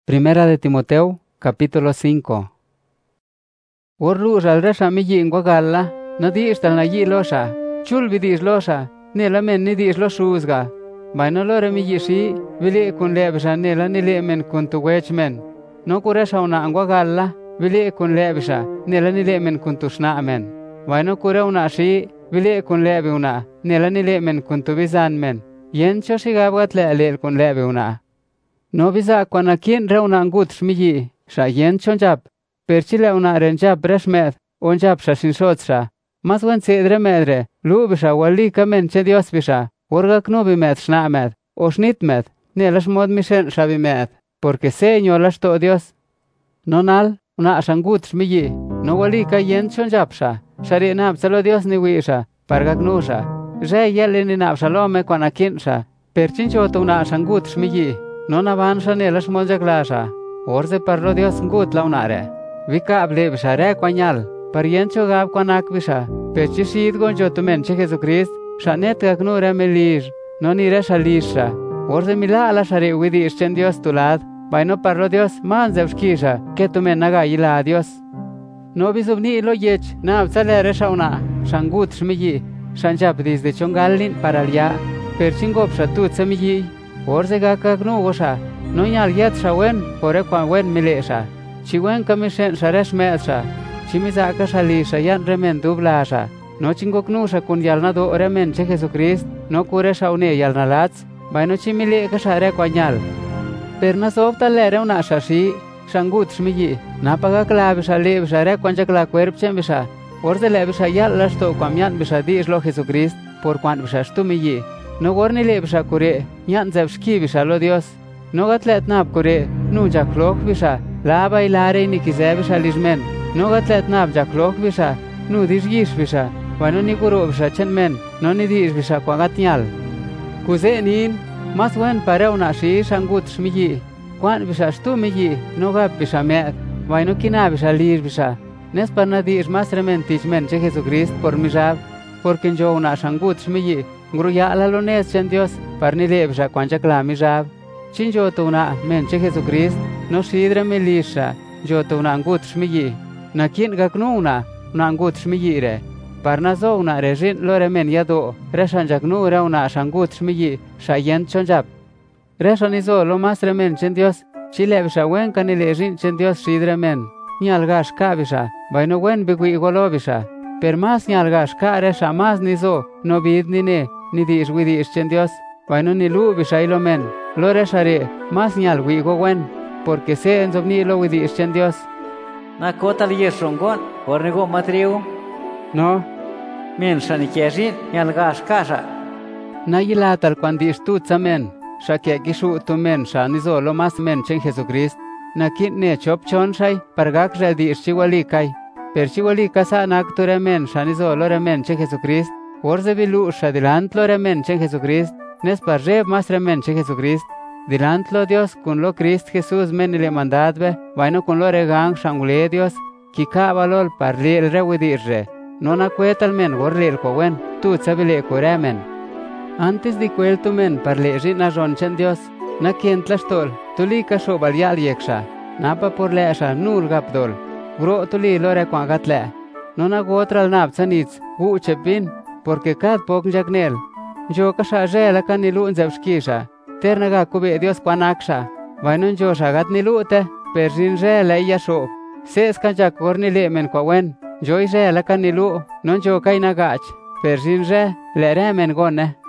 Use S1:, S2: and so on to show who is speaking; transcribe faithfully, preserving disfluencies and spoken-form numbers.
S1: Primera de Timoteo, capítulo cinco. Orlu ralresha mi yin guagalla, no diis tal na yi losha, chul vidis losha, nela men ni dis lo shuzga. Vaino lore mi yishi, vili kun lebisha nela nili men kun tu wechmen. No kuresha una guagalla, vili kun lebisha, nela nili men kun tu shna men. Vaino kure una shi, vili kun lebi una, nela nili men kun tu bizan men. Yen choshigabgat le lel kun lebi una. No visa kwana kin re una ngut shmiyi, sha yen chonjab. Perchile una renjab reshmed, onjab sha shinshotsha. Mas wen sedre medre, lubisha walika men che Dios bisha, orga knubi med shna med, o shnit med, nelash mod mishen shabi med, porque seño lash to Dios. Nonal, una ashangut shmiyi, no walika yen chonjab sha, shari nab salo Dios ni wisha, parga knusha. Je yeli ni nab shalome kwana kinsha, perchinchota una ashangut shmiyi. No navan shanelash moljaglasha, orze parlo Dios ngut launare. Vika ablebisha re kwanyal, pariencho gab kwanak bisha, pechishid gonjo tumen che Jesucrist, shanet gagnure melish, no nire shalisha. Orze mila ala shari widi ischen Dios tulad, vaino parlo Dios man zevshkisha, que tumen naga ila a Dios. No bisubni lo yech, na abzale resha una, shangut shmiyi, shanjab dis de chongalin paralia, perchingop shatut samiyi. Orze gaka gnu gosha, no nyal yet shawen, pore kwa wen milesha. Chiwen kamishen sharesh meetsha, chimizaka shalisha yan remen dublasha. No chingo knusha kun yalnado remen che Jesucrist, no kure shaune yalnalats, vaino chimile ka share kwa nyal. Perna softa lere una shashi, shangut shmiyi, napaga klabisha lebisha re kwanjakla kwerpchen bisha. Orze lebisha yal lashto kwamyan bisha diislo Jesucrist, por kwan bisha shtumiyi. No gorni lebisha kure, nyan zevshki bisha lo Dios. No gatlet nab kure, nu jaklok bisha, laba ilare ni kize bisha lishmen. No gatlet nab jaklok bisha, nu dishgish bisha, vano ni kuro bisha chen men, no ni dish bisha kwa gatnyal. Kuze nin, mas wen pare una shi shangut shmiyi, kwan bisha shtu miyi, no gab bisha met, vano kina bisha lish bisha. Nes parna dish mas remen tichmen che Jesucrist por mijab, porque njo una shangut shmiyi. Gruya la lones chen Dios, parni lebsha kwancha klami jab. Chin jo tuna men che Jesucrist, no shidre melisha, jo tuna ngut shmiyi. Na kin gaknu una, una ngut shmiyi re. Parna zo una rejin lore men yado, reshan jaknu re una shangut shmiyi, shayen chonjab. Reshan izo lo mas remen chen Dios, chilebsha wen kanile jin chen Dios shidre men. Nyalgash kabisha, vaino wen bigui golobisha. Per mas nyalgash ka resha mas nizo, no bid ni ne. Ni dish widish chen Dios, vaino ni lu bishailo men, lo reshare, mas nyal wigo wen, porque se enzobni lo widish chen Dios.
S2: Na kota li yeshongon, ornego matriu?
S1: No.
S2: Men shani kieshin, nyalgash kasha.
S1: Na yilatal kwandish tutsa men, shake gishu tu men shanizo lo mas men chen Jesucrist, na kin ne chop chon shay, pargak redish chiwalikai, per chiwalika sa nakture men shanizo lo remen chen Jesucrist. Orze bilusha dilantlo remen chen Jesucrist, nes parreb mas remen chen Jesucrist, dilantlo Dios kun lo Christ Jesús men le mandadbe, vaino kun lo regang shangule Dios, kika valol parlil rewidirre, nona kuetal men gorlil kowen, tu tsabile koremen. Antes di kueltu men parleji na jon chen Dios, na kientlastol, tuli kasho balyal yeksha, napa por leesha nul gapdol, gro tuli lore kwagatle, nona gotral nap tsanitz, gu chepin, porque kad pok jagnel, jo kasha jela kanilu nzevshkisha, ternaga kube Dios kwanaksha, vaino jo shagat nilute, perjin jela yasho, ses kanjak gorni lemen kwawen, jo jela kanilu, non jo kainagach, perjin je, le remen gone.